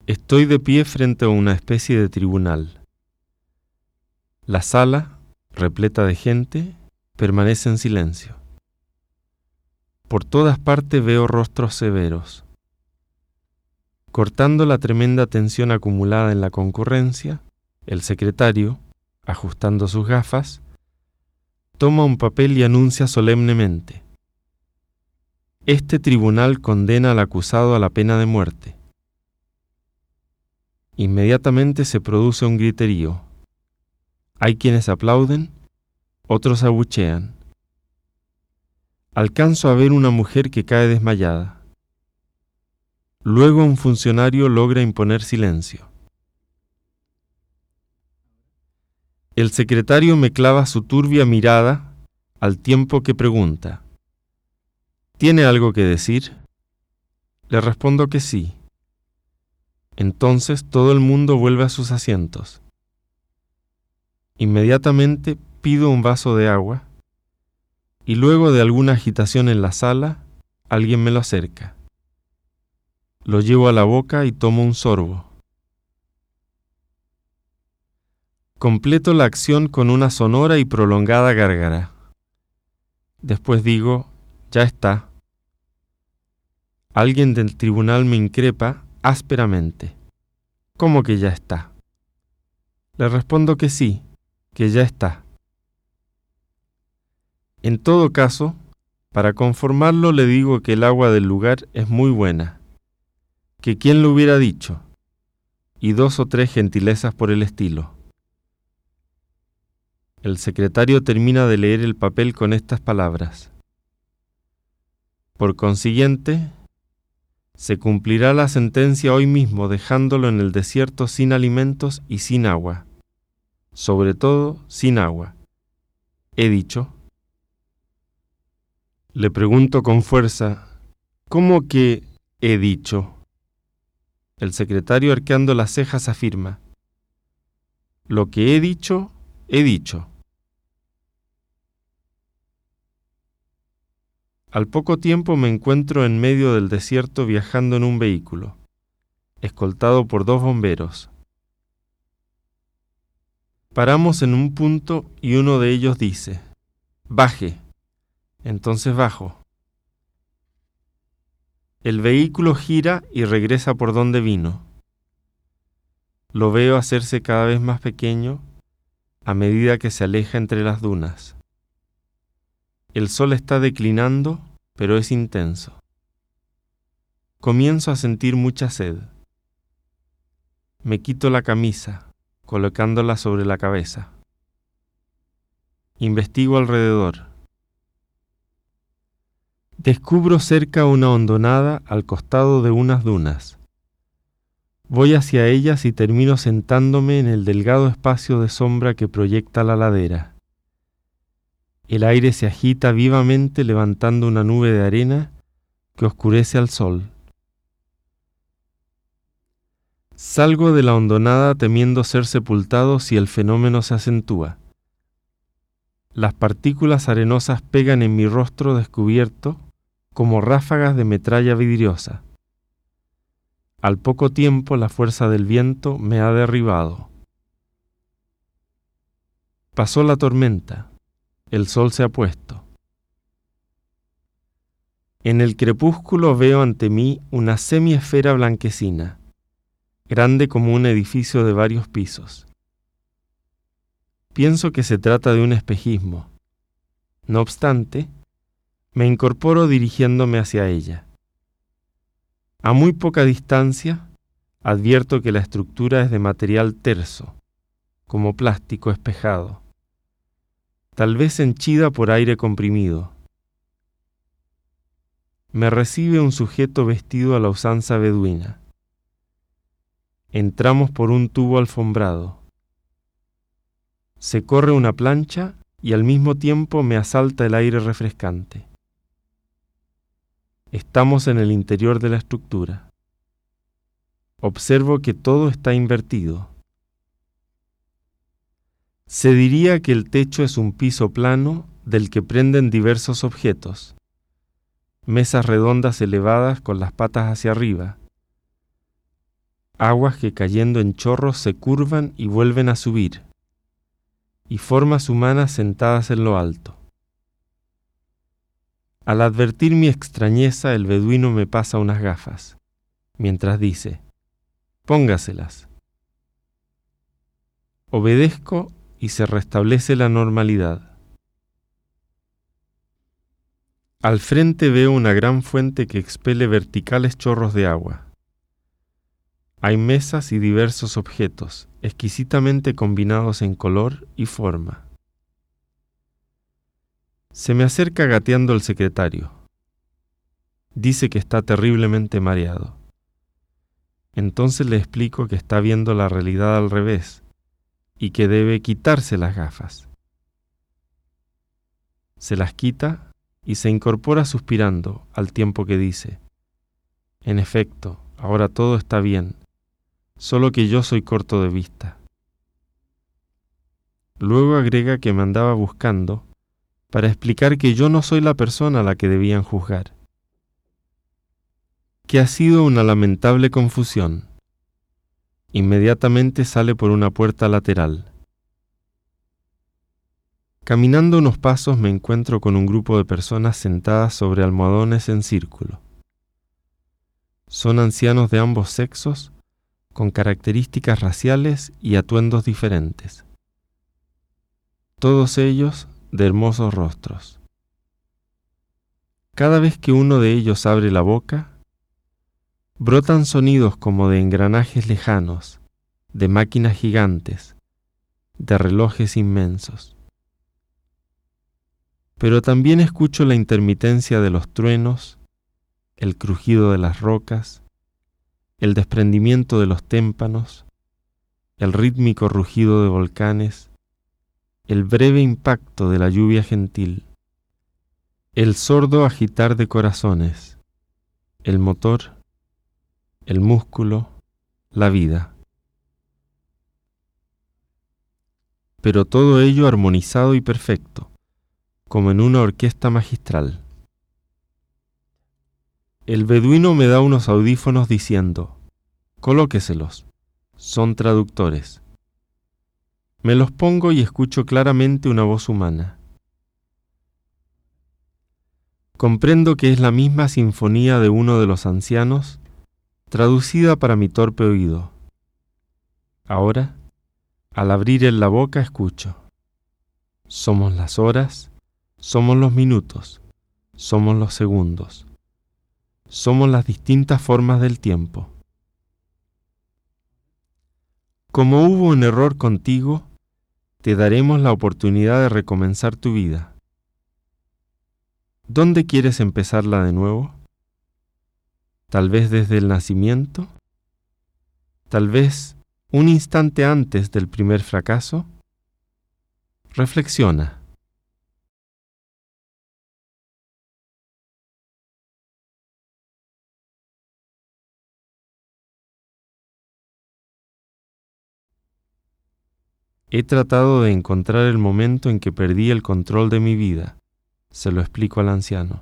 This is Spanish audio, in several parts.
Estoy de pie frente a una especie de tribunal. La sala, repleta de gente, permanece en silencio. Por todas partes veo rostros severos. Cortando la tremenda tensión acumulada en la concurrencia, el secretario, ajustando sus gafas, toma un papel y anuncia solemnemente: este tribunal condena al acusado a la pena de muerte. Inmediatamente se produce un griterío. Hay quienes aplauden, otros abuchean. Alcanzo a ver una mujer que cae desmayada. Luego un funcionario logra imponer silencio. El secretario me clava su turbia mirada al tiempo que pregunta: ¿tiene algo que decir? Le respondo que sí. Entonces todo el mundo vuelve a sus asientos. Inmediatamente pido un vaso de agua y luego de alguna agitación en la sala, alguien me lo acerca. Lo llevo a la boca y tomo un sorbo. Completo la acción con una sonora y prolongada gárgara. Después digo: ya está. Alguien del tribunal me increpa ásperamente: ¿cómo que ya está? Le respondo que sí, que ya está. En todo caso, para conformarlo le digo que el agua del lugar es muy buena, que quién lo hubiera dicho, y 2 o 3 gentilezas por el estilo. El secretario termina de leer el papel con estas palabras: por consiguiente, se cumplirá la sentencia hoy mismo dejándolo en el desierto sin alimentos y sin agua. Sobre todo, sin agua. ¿He dicho? Le pregunto con fuerza: ¿cómo que he dicho? El secretario, arqueando las cejas, afirma: lo que he dicho, he dicho. Al poco tiempo me encuentro en medio del desierto viajando en un vehículo, escoltado por 2 bomberos. Paramos en un punto y uno de ellos dice: baje. Entonces bajo. El vehículo gira y regresa por donde vino. Lo veo hacerse cada vez más pequeño a medida que se aleja entre las dunas. El sol está declinando, pero es intenso. Comienzo a sentir mucha sed. Me quito la camisa, colocándola sobre la cabeza. Investigo alrededor. Descubro cerca una hondonada al costado de unas dunas. Voy hacia ellas y termino sentándome en el delgado espacio de sombra que proyecta la ladera. El aire se agita vivamente levantando una nube de arena que oscurece al sol. Salgo de la hondonada temiendo ser sepultado si el fenómeno se acentúa. Las partículas arenosas pegan en mi rostro descubierto como ráfagas de metralla vidriosa. Al poco tiempo la fuerza del viento me ha derribado. Pasó la tormenta. El sol se ha puesto. En el crepúsculo veo ante mí una semiesfera blanquecina, grande como un edificio de varios pisos. Pienso que se trata de un espejismo. No obstante, me incorporo dirigiéndome hacia ella. A muy poca distancia, advierto que la estructura es de material terso, como plástico espejado, tal vez henchida por aire comprimido. Me recibe un sujeto vestido a la usanza beduina. Entramos por un tubo alfombrado. Se corre una plancha y al mismo tiempo me asalta el aire refrescante. Estamos en el interior de la estructura. Observo que todo está invertido. Se diría que el techo es un piso plano del que prenden diversos objetos. Mesas redondas elevadas con las patas hacia arriba. aguas que cayendo en chorros se curvan y vuelven a subir, y formas humanas sentadas en lo alto. Al advertir mi extrañeza, el beduino me pasa unas gafas, mientras dice: póngaselas. Obedezco y se restablece la normalidad. Al frente veo una gran fuente que expele verticales chorros de agua. Hay mesas y diversos objetos, exquisitamente combinados en color y forma. Se me acerca gateando el secretario. Dice que está terriblemente mareado. Entonces le explico que está viendo la realidad al revés y que debe quitarse las gafas. Se las quita y se incorpora suspirando al tiempo que dice: en efecto, ahora todo está bien, solo que yo soy corto de vista. Luego agrega que me andaba buscando para explicar que yo no soy la persona a la que debían juzgar, que ha sido una lamentable confusión. Inmediatamente sale por una puerta lateral. Caminando unos pasos me encuentro con un grupo de personas sentadas sobre almohadones en círculo. Son ancianos de ambos sexos, con características raciales y atuendos diferentes. Todos ellos de hermosos rostros. Cada vez que uno de ellos abre la boca, brotan sonidos como de engranajes lejanos, de máquinas gigantes, de relojes inmensos. Pero también escucho la intermitencia de los truenos, el crujido de las rocas, el desprendimiento de los témpanos, el rítmico rugido de volcanes, el breve impacto de la lluvia gentil, el sordo agitar de corazones, el motor, el músculo, la vida. Pero todo ello armonizado y perfecto, como en una orquesta magistral. El beduino me da unos audífonos diciendo: colóqueselos, son traductores. Me los pongo y escucho claramente una voz humana. Comprendo que es la misma sinfonía de uno de los ancianos, traducida para mi torpe oído. Ahora, al abrir él la boca, escucho: somos las horas, somos los minutos, somos los segundos, somos las distintas formas del tiempo. Como hubo un error contigo, te daremos la oportunidad de recomenzar tu vida. ¿Dónde quieres empezarla de nuevo? ¿Tal vez desde el nacimiento? ¿Tal vez un instante antes del primer fracaso? Reflexiona. He tratado de encontrar el momento en que perdí el control de mi vida, se lo explico al anciano.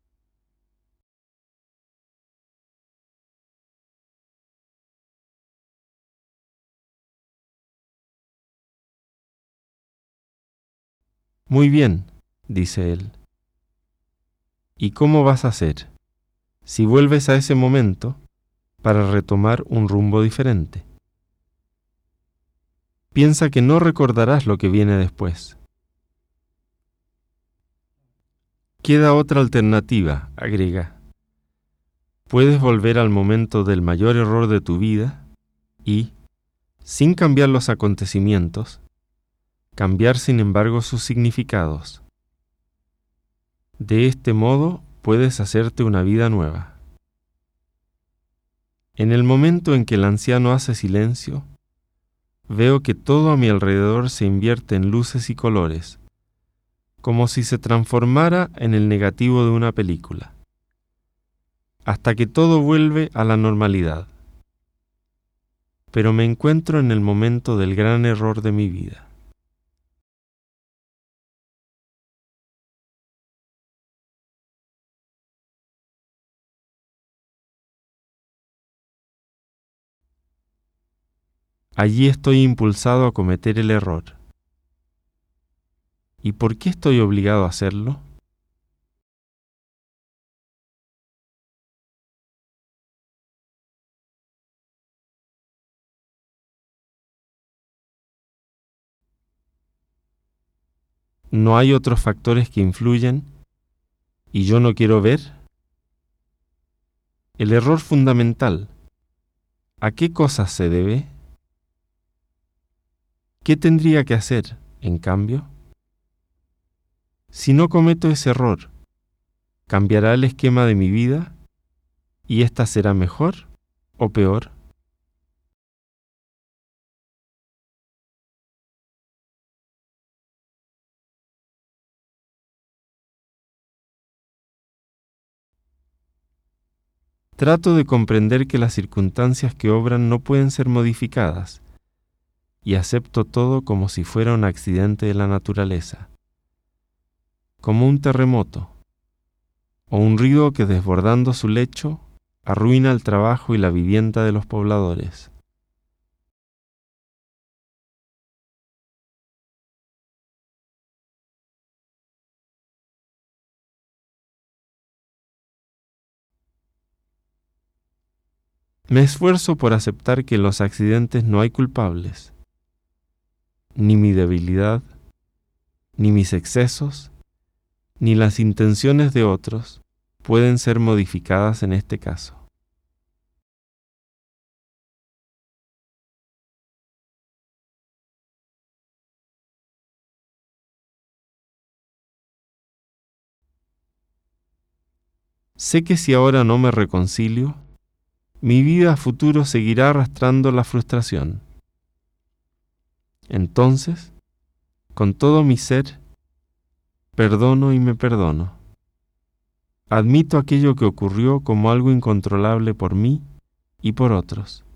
Muy bien, dice él. ¿Y cómo vas a hacer, si vuelves a ese momento, para retomar un rumbo diferente? Piensa que no recordarás lo que viene después. Queda otra alternativa, agrega. Puedes volver al momento del mayor error de tu vida y, sin cambiar los acontecimientos, cambiar sin embargo sus significados. De este modo puedes hacerte una vida nueva. En el momento en que el anciano hace silencio, veo que todo a mi alrededor se invierte en luces y colores, como si se transformara en el negativo de una película, hasta que todo vuelve a la normalidad. Pero me encuentro en el momento del gran error de mi vida. allí estoy impulsado a cometer el error. ¿Y por qué estoy obligado a hacerlo? ¿No hay otros factores que influyen y yo no quiero ver? El error fundamental, ¿a qué cosas se debe? ¿Qué tendría que hacer, en cambio? Si no cometo ese error, ¿cambiará el esquema de mi vida y ésta será mejor o peor? Trato de comprender que las circunstancias que obran no pueden ser modificadas y acepto todo como si fuera un accidente de la naturaleza, como un terremoto o un río que desbordando su lecho arruina el trabajo y la vivienda de los pobladores. Me esfuerzo por aceptar que en los accidentes no hay culpables, ni mi debilidad, ni mis excesos, ni las intenciones de otros pueden ser modificadas en este caso. Sé que si ahora no me reconcilio, mi vida a futuro seguirá arrastrando la frustración. Entonces, con todo mi ser, perdono y me perdono. Admito aquello que ocurrió como algo incontrolable por mí y por otros.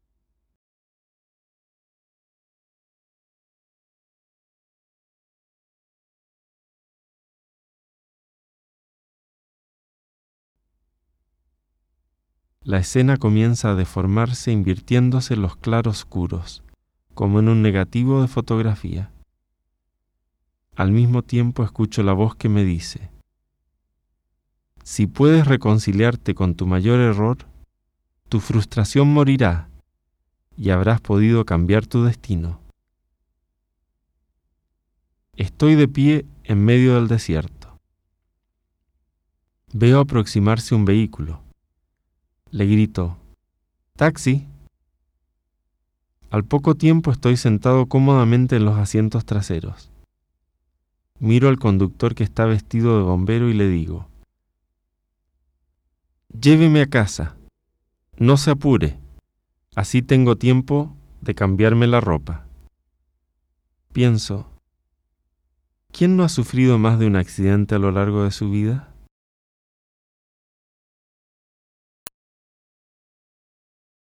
La escena comienza a deformarse invirtiéndose los claroscuros, como en un negativo de fotografía. Al mismo tiempo escucho la voz que me dice: si puedes reconciliarte con tu mayor error, tu frustración morirá y habrás podido cambiar tu destino. Estoy de pie en medio del desierto. Veo aproximarse un vehículo. Le grito: ¡taxi! Al poco tiempo estoy sentado cómodamente en los asientos traseros. Miro al conductor que está vestido de bombero y le digo: lléveme a casa, no se apure, así tengo tiempo de cambiarme la ropa. Pienso, ¿quién no ha sufrido más de un accidente a lo largo de su vida?